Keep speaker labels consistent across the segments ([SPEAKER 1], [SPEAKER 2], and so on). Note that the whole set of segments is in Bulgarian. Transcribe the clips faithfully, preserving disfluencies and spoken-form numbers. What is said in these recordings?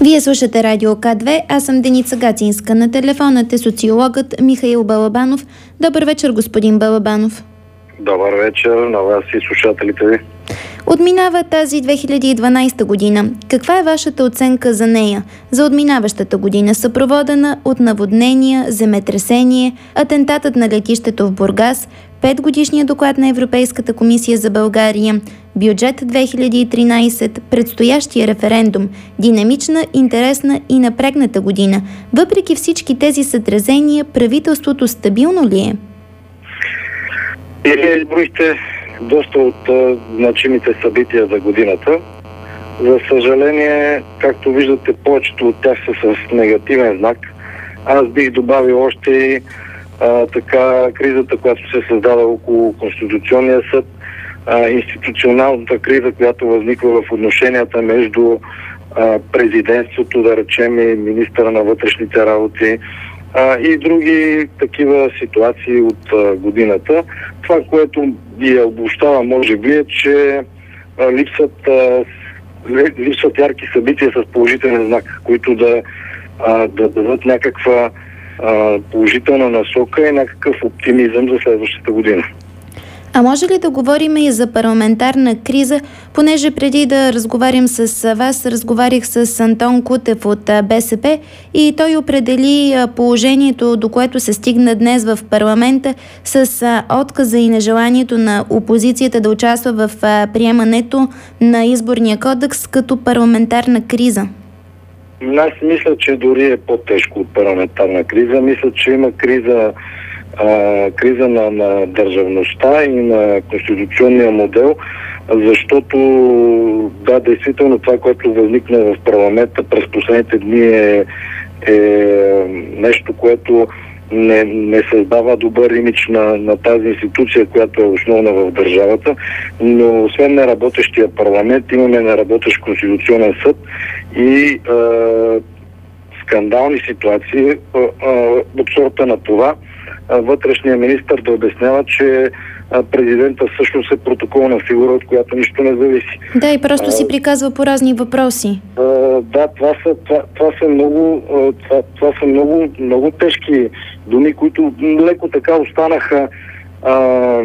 [SPEAKER 1] Вие слушате Радио К две, аз съм Деница Гацинска. На телефонът е социологът Михаил Балабанов. Добър вечер, господин Балабанов.
[SPEAKER 2] Добър вечер на вас и слушателите ви.
[SPEAKER 1] Отминава тази две хиляди и дванадесета година. Каква е вашата оценка за нея? За отминаващата година, съпроводена от наводнения, земетресение, атентатът на летището в Бургас, петгодишния доклад на Европейската комисия за България, бюджет две хиляди и тринадесета, предстоящия референдум, динамична, интересна и напрегната година. Въпреки всички тези сътресения, правителството стабилно ли е?
[SPEAKER 2] Вие изброихте доста от а, значимите събития за годината. За съжаление, както виждате, повечето от тях са с негативен знак. Аз бих добавил още и а, така кризата, която се създава около Конституционния съд, а, институционалната криза, която възниква в отношенията между а, президентството, да речем и министъра на вътрешните работи, А, и други такива ситуации от а, годината. Това, което ги обобщава, може би, е, че а, липсват, а, липсват ярки събития с положителен знак, които да, а, да дадат някаква а, положителна насока и някакъв оптимизъм за следващата година.
[SPEAKER 1] А може ли да говорим и за парламентарна криза, понеже преди да разговарям с вас, разговарях с Антон Кутев от БСП и той определи положението, до което се стигна днес в парламента, с отказа и нежеланието на опозицията да участва в приемането на изборния кодекс като парламентарна криза.
[SPEAKER 2] Аз мисля, че дори е по-тежко от парламентарна криза. Мисля, че има криза А, криза на, на държавността и на конституционния модел, защото да, действително това, което възникна в парламента през последните дни е, е нещо, което не, не създава добър имидж на, на тази институция, която е основна в държавата, но освен неработещия парламент имаме неработещ Конституционен съд и а, скандални ситуации а, а, от сорта на това вътрешният министър да обяснява, че президента всъщност е протоколна фигура, от която нищо не зависи.
[SPEAKER 1] Да, и просто си приказва по разни въпроси.
[SPEAKER 2] А, да, това са, това, това са, много, това, това са много, много тежки думи, които леко така останаха а,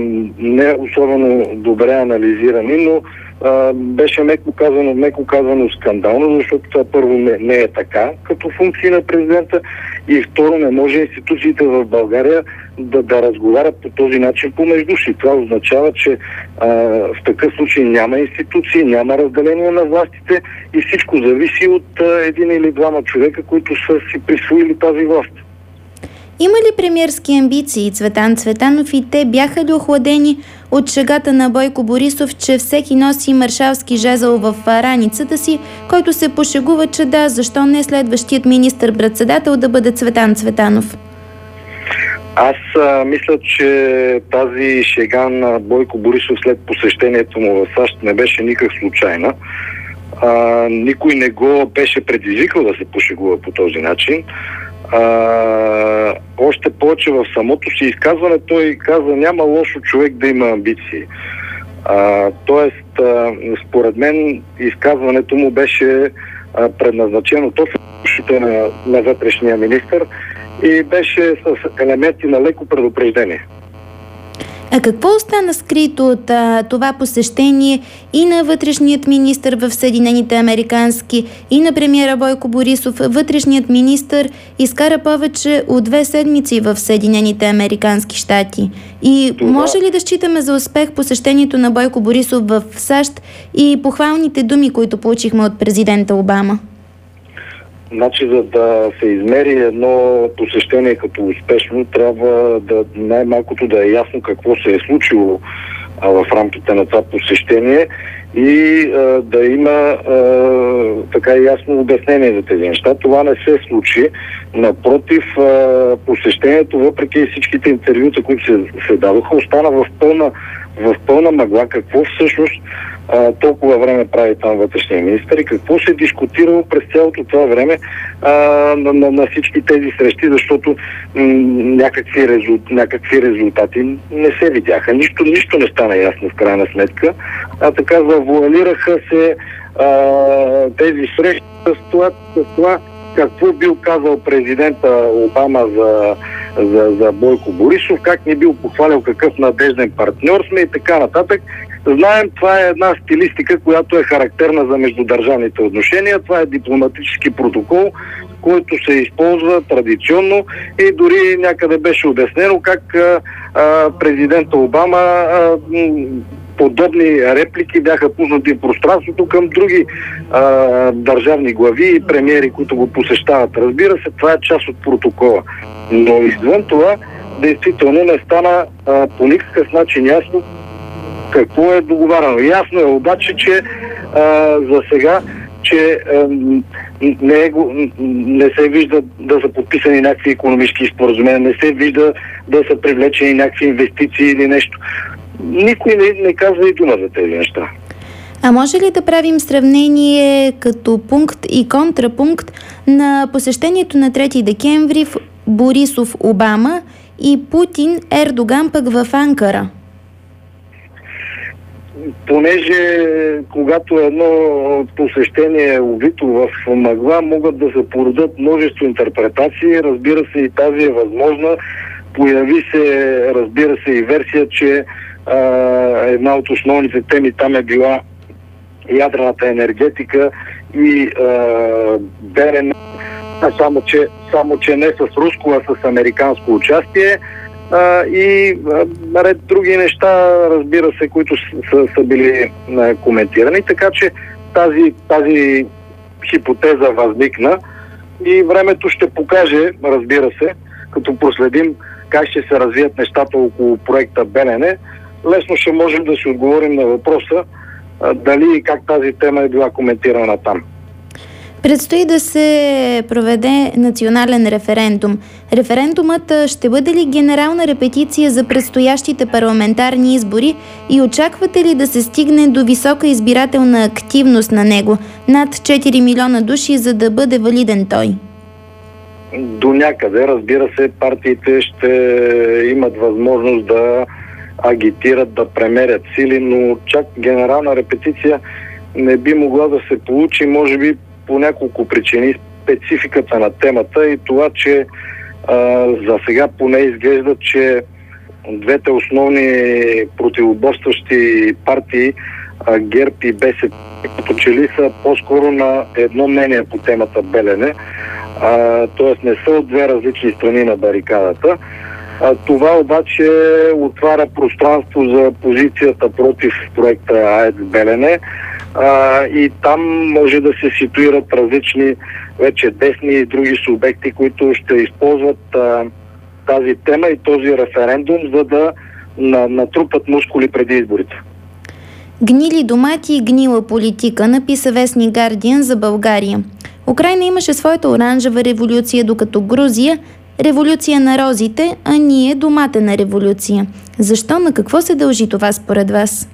[SPEAKER 2] не особено добре анализирани, но а, беше меко казано, меко казано скандално, защото това първо не, не е така като функция на президента и второ не може институциите в България да, да разговарят по този начин помежду си. Това означава, че а, в такъв случай няма институции, няма разделение на властите и всичко зависи от а, един или двама човека, които са си присвоили тази власт.
[SPEAKER 1] Има ли премиерски амбиции Цветан Цветанов и те бяха ли охладени от шегата на Бойко Борисов, че всеки носи маршалски жезъл в раницата си, който се пошегува, че да, защо не следващият министър-председател да бъде Цветан Цветанов?
[SPEAKER 2] Аз а, мисля, че тази шега на Бойко Борисов след посещението му в САЩ не беше никак случайна. А, никой не го беше предизвикал да се пошегува по този начин. А, още повече в самото си изказване той каза, няма лошо човек да има амбиции. А, тоест, а, според мен изказването му беше а, предназначено точно на, на вътрешния министър и беше с елементи на леко предупреждение.
[SPEAKER 1] А какво остана скрито от а, това посещение и на вътрешният министър в Съединените американски, и на премиера Бойко Борисов? Вътрешният министър изкара повече от две седмици в Съединените американски щати. И това... може ли да считаме за успех посещението на Бойко Борисов в САЩ и похвалните думи, които получихме от президента Обама?
[SPEAKER 2] Значи, за да се измери едно посещение като успешно, трябва да най-малкото да е ясно какво се е случило а, в рамките на това посещение и а, да има а, така ясно обяснение за тези неща. Това не се случи. Напротив, а, посещението, въпреки всичките интервюта, които се, се дадоха, остана в пълна, в пълна мъгла какво всъщност а, толкова време прави там вътрешния министър и какво се е дискутирало през цялото това време а, на, на, на всички тези срещи, защото м- някакви, резулт, някакви резултати не се видяха. Нищо, нищо не стана ясно в крайна сметка. А така завуалираха се а, тези срещи с това, с това какво бил казал президента Обама за, за, за Бойко Борисов, как ни бил похвалил какъв надежден партньор сме и така нататък. Знаем, това е една стилистика, която е характерна за междудържавните отношения. Това е дипломатически протокол, който се използва традиционно и дори някъде беше обяснено как а, а, президента Обама а, подобни реплики бяха пуснати в пространството към други а, държавни глави и премиери, които го посещават. Разбира се, това е част от протокола. Но извън това, действително не стана а, по никакъв начин ясно какво е договарено. Ясно е обаче, че а, за сега, че а, не, е, не се вижда да са подписани някакви икономически споразумения, не се вижда да са привлечени някакви инвестиции или нещо. Никой не, не казва и дума за тези неща.
[SPEAKER 1] А може ли да правим сравнение като пункт и контрапункт на посещението на трети декември в Борисов-Обама и Путин-Ердоган пък в Анкара?
[SPEAKER 2] Понеже когато едно посещение е увито в мъгла, могат да се породят множество интерпретации, разбира се и тази е възможна. Появи се, разбира се, и версия, че а, една от основните теми там е била ядрената енергетика и а, Белене, само че, само че не с руско, а с американско участие. А, и а, ред други неща, разбира се, които са, са били а, коментирани. Така че тази, тази хипотеза възникна и времето ще покаже, разбира се, като проследим как ще се развият нещата около проекта Белене, лесно ще можем да си отговорим на въпроса а, дали и как тази тема е била коментирана там.
[SPEAKER 1] Предстои да се проведе национален референдум. Референдумът ще бъде ли генерална репетиция за предстоящите парламентарни избори и очаквате ли да се стигне до висока избирателна активност на него, над четири милиона души, за да бъде валиден той?
[SPEAKER 2] До някъде, разбира се, партиите ще имат възможност да агитират, да премерят сили, но чак генерална репетиция не би могла да се получи, може би по няколко причини. Спецификата на темата и това, че а, за сега поне изглежда, че двете основни противоборстващи партии, а, ГЕРБ и БСП, като че ли са по-скоро на едно мнение по темата Белене, т.е. не са от две различни страни на барикадата. А, това обаче отваря пространство за позицията против проекта АЕЦ Белене а, и там може да се ситуират различни вече десни и други субекти, които ще използват а, тази тема и този референдум, за да на, натрупат мускули преди изборите.
[SPEAKER 1] Гнили домати и гнила политика, написа вестник Guardian за България. Украйна имаше своята оранжева революция, докато Грузия – революция на розите, а ние – доматена революция. Защо? На какво се дължи това според вас?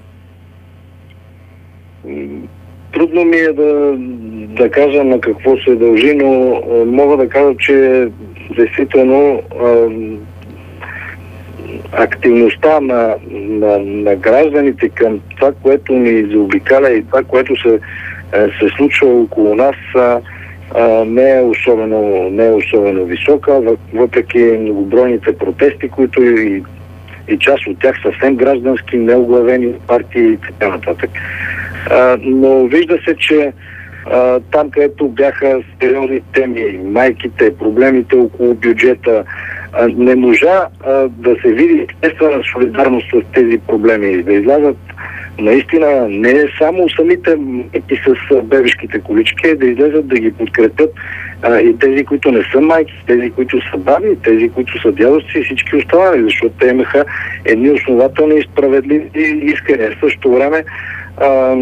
[SPEAKER 2] Трудно ми е да, да кажа на какво се дължи, но мога да кажа, че действително активността на, на, на гражданите към това, което ни заобикаля и това, което се, се случва около нас, не е особено, не е особено висока, въпреки многобройните протести, които и, и част от тях съвсем граждански, неоглавени партии и така нататък. А, но вижда се, че а, там, където бяха сериозни теми, майките, проблемите около бюджета, а, не можа а, да се види естествена солидарност с тези проблеми, да излязат наистина не само самите майки с бебешките колички, да излезат да ги подкрепят а, и тези, които не са майки, тези, които са баби, тези, които са дядовци и всички останали, защото те имаха едни основателни и справедливи искания. В същото време а,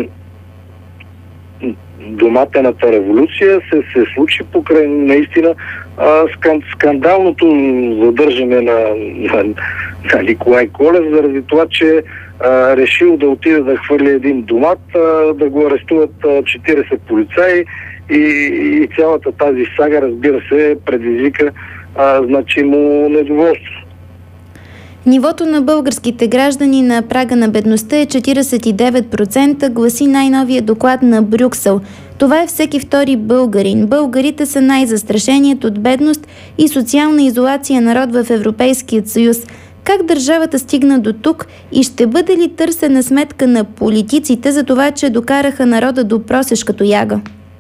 [SPEAKER 2] доматената революция се, се случи покрай наистина а, скан, скандалното задържане на, на, на Николай Колев, заради това, че а, решил да отиде да хвърли един домат, а, да го арестуват а, четирийсет полицаи и, и цялата тази сага, разбира се, предизвика а, значимо недоволство.
[SPEAKER 1] Нивото на българските граждани на прага на бедността е четиридесет и девет процента, гласи най-новия доклад на Брюксел. Това е всеки втори българин. Българите са най-застрашеният от бедност и социална изолация народ в Европейският съюз. Как държавата стигна до тук и ще бъде ли търсена сметка на политиците за това, че докараха народа до просешка тояга?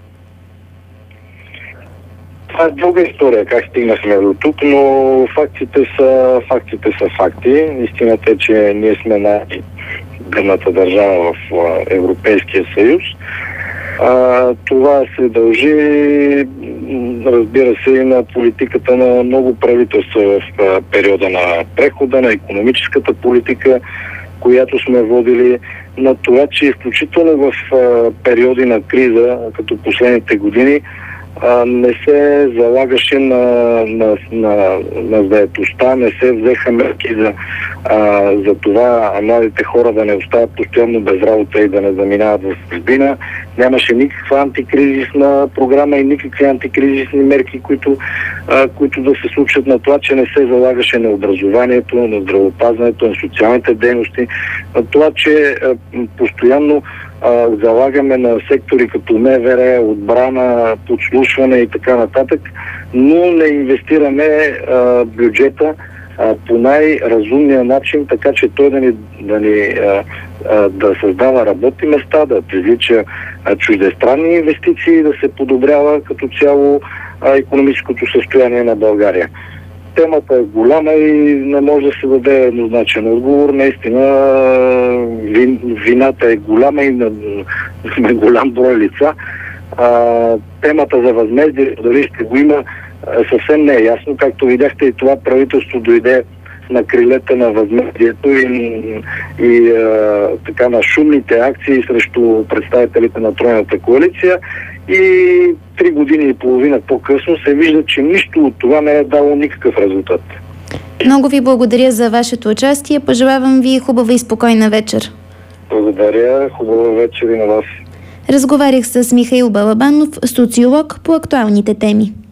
[SPEAKER 2] Това е дълга история, как стигнахме до тук, но фактите са, фактите са факти. Истината е, че ние сме най-бедната държава в Европейския съюз. А, това се дължи, разбира се, и на политиката на много правителства в а, периода на прехода, на икономическата политика, която сме водили, на това, че изключително в а, периоди на криза, като последните години, а, не се залагаше на, на, на, на заетостта, не се взеха мерки за, а, за това младите хора да не остават постоянно без работа и да не заминават в чужбина. Нямаше никаква антикризисна програма и никакви антикризисни мерки, които, а, които да се случат на това, че не се залагаше на образованието, на здравеопазването, на социалните дейности, на това, че а, постоянно а, залагаме на сектори като МВР, отбрана, подслушване и така нататък, но не инвестираме а, бюджета а, по най-разумния начин, така че той да ни, да ни а, а, да създава работни места, да привлича а, чуждестранни инвестиции, да се подобрява като цяло а, икономическото състояние на България. Темата е голяма и не може да се даде еднозначен отговор. Наистина вин, вината е голяма и на, на голям брой лица. А, темата за възмездие, дали ще го има, съвсем не е ясно. Както видяхте, и това правителство дойде на крилета на възмездието и, и а, така на шумните акции срещу представителите на тройната коалиция. И три години и половина по-късно се вижда, че нищо от това не е дало никакъв резултат.
[SPEAKER 1] Много ви благодаря за вашето участие. Пожелавам ви хубава и спокойна вечер.
[SPEAKER 2] Благодаря. Хубава вечер и на вас.
[SPEAKER 1] Разговарях с Михаил Балабанов, социолог по актуалните теми.